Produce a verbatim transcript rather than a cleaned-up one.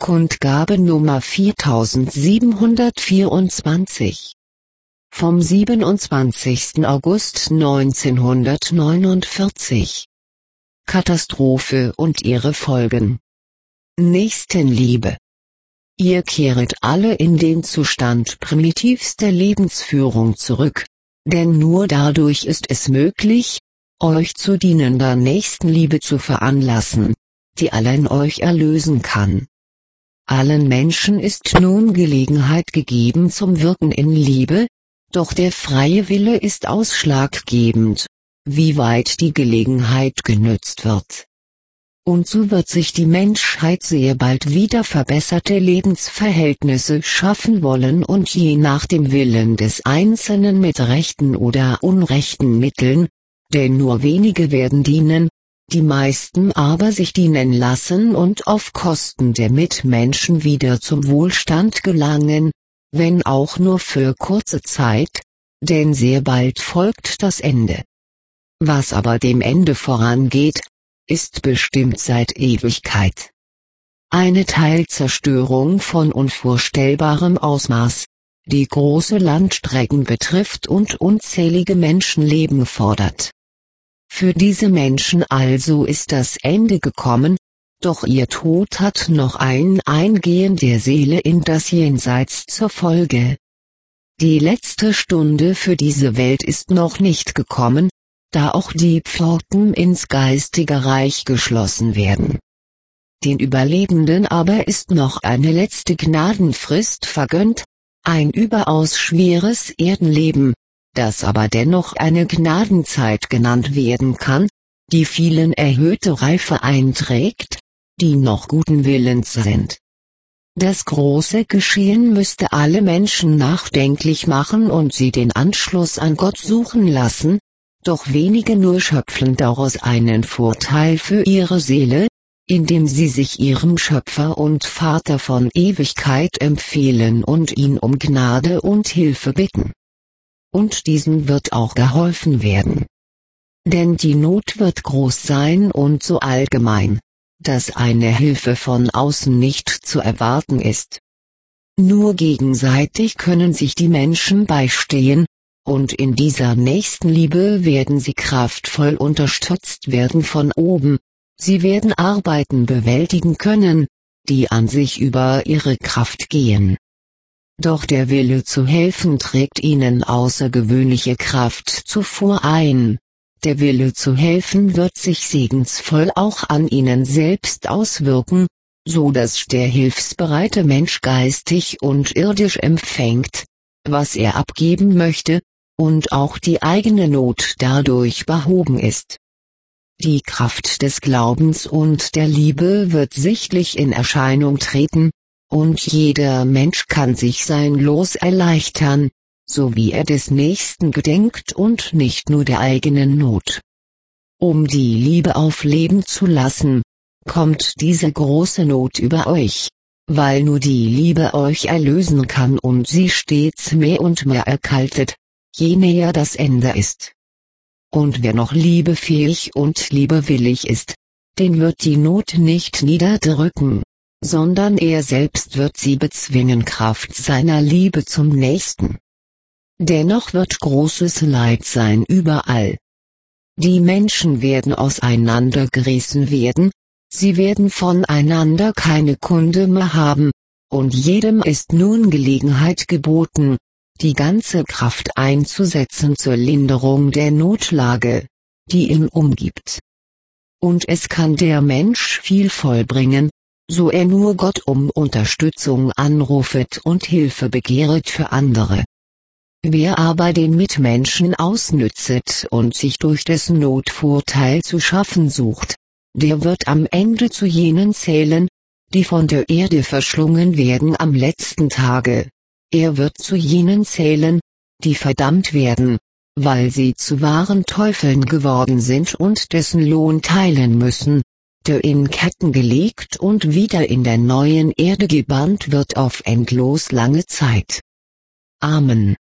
Kundgabe Nummer viertausendsiebenhundertvierundzwanzig. Vom siebenundzwanzigsten August neunzehnhundertneunundvierzig. Katastrophe und ihre Folgen. Nächstenliebe. Ihr kehret alle in den Zustand primitivster Lebensführung zurück, denn nur dadurch ist es möglich, euch zu dienender Nächstenliebe zu veranlassen, die allein euch erlösen kann. Allen Menschen ist nun Gelegenheit gegeben zum Wirken in Liebe, doch der freie Wille ist ausschlaggebend, wie weit die Gelegenheit genützt wird. Und so wird sich die Menschheit sehr bald wieder verbesserte Lebensverhältnisse schaffen wollen und je nach dem Willen des Einzelnen mit rechten oder unrechten Mitteln, denn nur wenige werden dienen, die meisten aber sich dienen lassen und auf Kosten der Mitmenschen wieder zum Wohlstand gelangen, wenn auch nur für kurze Zeit, denn sehr bald folgt das Ende. Was aber dem Ende vorangeht, ist bestimmt seit Ewigkeit. Eine Teilzerstörung von unvorstellbarem Ausmaß, die große Landstrecken betrifft und unzählige Menschenleben fordert. Für diese Menschen also ist das Ende gekommen, doch ihr Tod hat noch ein Eingehen der Seele in das Jenseits zur Folge. Die letzte Stunde für diese Welt ist noch nicht gekommen, da auch die Pforten ins geistige Reich geschlossen werden. Den Überlebenden aber ist noch eine letzte Gnadenfrist vergönnt, ein überaus schweres Erdenleben, das aber dennoch eine Gnadenzeit genannt werden kann, die vielen erhöhte Reife einträgt, die noch guten Willens sind. Das große Geschehen müsste alle Menschen nachdenklich machen und sie den Anschluss an Gott suchen lassen, doch wenige nur schöpfen daraus einen Vorteil für ihre Seele, indem sie sich ihrem Schöpfer und Vater von Ewigkeit empfehlen und ihn um Gnade und Hilfe bitten. Und diesen wird auch geholfen werden. Denn die Not wird groß sein und so allgemein, dass eine Hilfe von außen nicht zu erwarten ist. Nur gegenseitig können sich die Menschen beistehen, und in dieser Nächstenliebe werden sie kraftvoll unterstützt werden von oben, sie werden Arbeiten bewältigen können, die an sich über ihre Kraft gehen. Doch der Wille zu helfen trägt ihnen außergewöhnliche Kraft zuvor ein, der Wille zu helfen wird sich segensvoll auch an ihnen selbst auswirken, so dass der hilfsbereite Mensch geistig und irdisch empfängt, was er abgeben möchte, und auch die eigene Not dadurch behoben ist. Die Kraft des Glaubens und der Liebe wird sichtlich in Erscheinung treten, und jeder Mensch kann sich sein Los erleichtern, so wie er des Nächsten gedenkt und nicht nur der eigenen Not. Um die Liebe aufleben zu lassen, kommt diese große Not über euch, weil nur die Liebe euch erlösen kann und sie stets mehr und mehr erkaltet, je näher das Ende ist. Und wer noch liebefähig und liebewillig ist, den wird die Not nicht niederdrücken, sondern er selbst wird sie bezwingen Kraft seiner Liebe zum Nächsten. Dennoch wird großes Leid sein überall. Die Menschen werden auseinandergerissen werden, sie werden voneinander keine Kunde mehr haben, und jedem ist nun Gelegenheit geboten, die ganze Kraft einzusetzen zur Linderung der Notlage, die ihn umgibt. Und es kann der Mensch viel vollbringen, so er nur Gott um Unterstützung anrufet und Hilfe begehret für andere. Wer aber den Mitmenschen ausnützet und sich durch dessen Not Vorteil zu schaffen sucht, der wird am Ende zu jenen zählen, die von der Erde verschlungen werden am letzten Tage. Er wird zu jenen zählen, die verdammt werden, weil sie zu wahren Teufeln geworden sind und dessen Lohn teilen müssen, der in Ketten gelegt und wieder in der neuen Erde gebannt wird auf endlos lange Zeit. Amen.